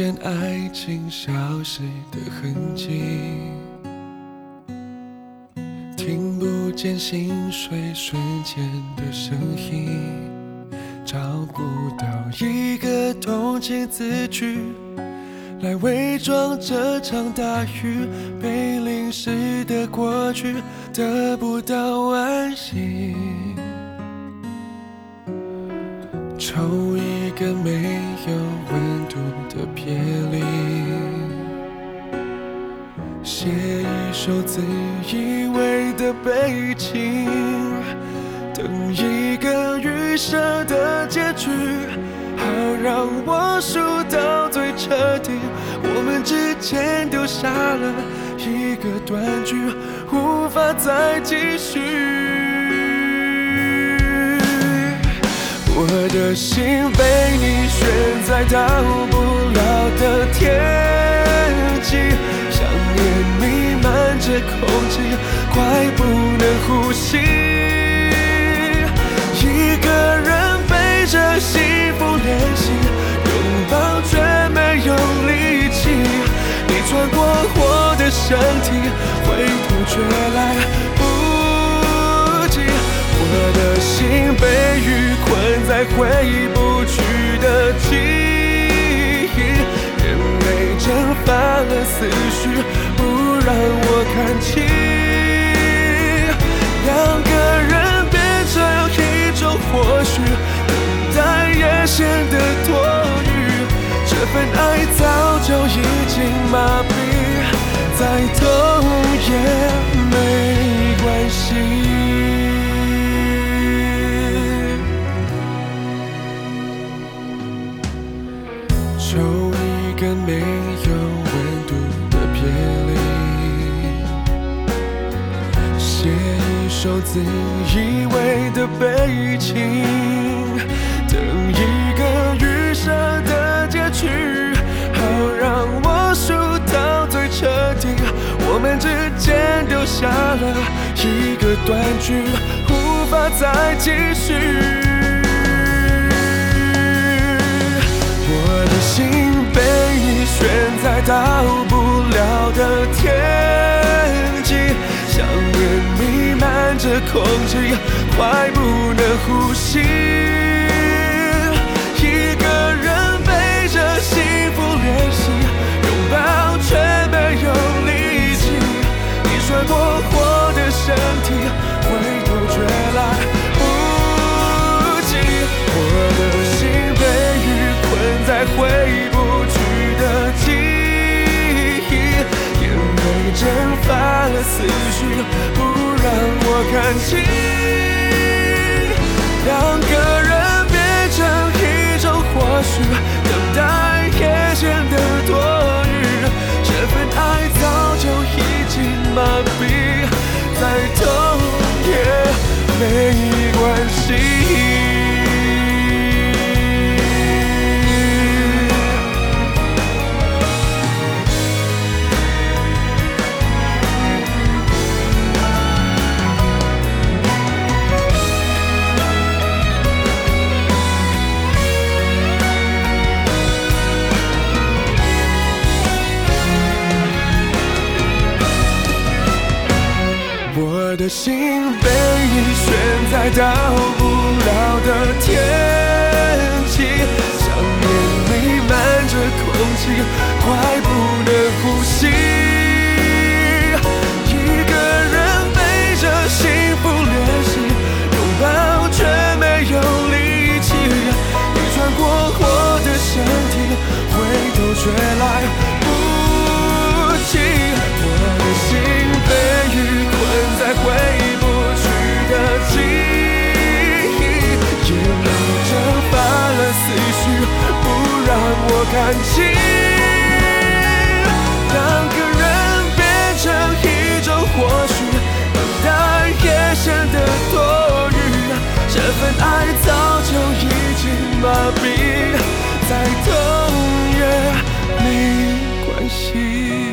见爱情消失的痕迹，听不见心碎瞬间的声音，找不到一个同情字句来伪装这场大雨被淋湿的过去，得不到安息。抽一个没有温度的别离，写一首自以为的悲情，等一个预设的结局，好让我输到最彻底。我们之间丢下了一个断句，无法再继续。我的心被你悬在到不了的天际，想念弥漫着空气，快不能呼吸。一个人背着幸福练习，拥抱却没有力气。你穿过我的身体，回头却来不及。我的心被雨困在回不去的记忆，眼泪蒸发了思绪，不让我看清。两个人变成一种或许，等待也显得多余。这份爱早就已经麻痹，再痛也没关系。抽一个没有温度的别离，写一首自以为的悲情，等一个预设的结局，好让我输到最彻底。我们之间丢下了一个断句，无法再继续。我的心被你悬在到不了的天际，想念弥漫着空气，快不能呼吸。一个人背着幸福练习，拥抱却没有力气。你穿过我的身体，回头却来不及。我的心被雨困在回不去的记忆，眼泪蒸发了思绪，不让我看清。两个人变成一种或许，等待也显得多余。这份爱早就已经麻痹，再痛也没关系。我的心被你悬在到不了的天际，想念弥漫着空气，快不能呼吸。一个人背着幸福练习，拥抱却没有力气。你穿过我的身体，回头却来不及。我的心被雨困在回不去的记忆，眼泪蒸发了思绪，不让我看清。两个人变成一种或许，等待也显得多余。这份爱早就已经麻痹，再痛也没关系。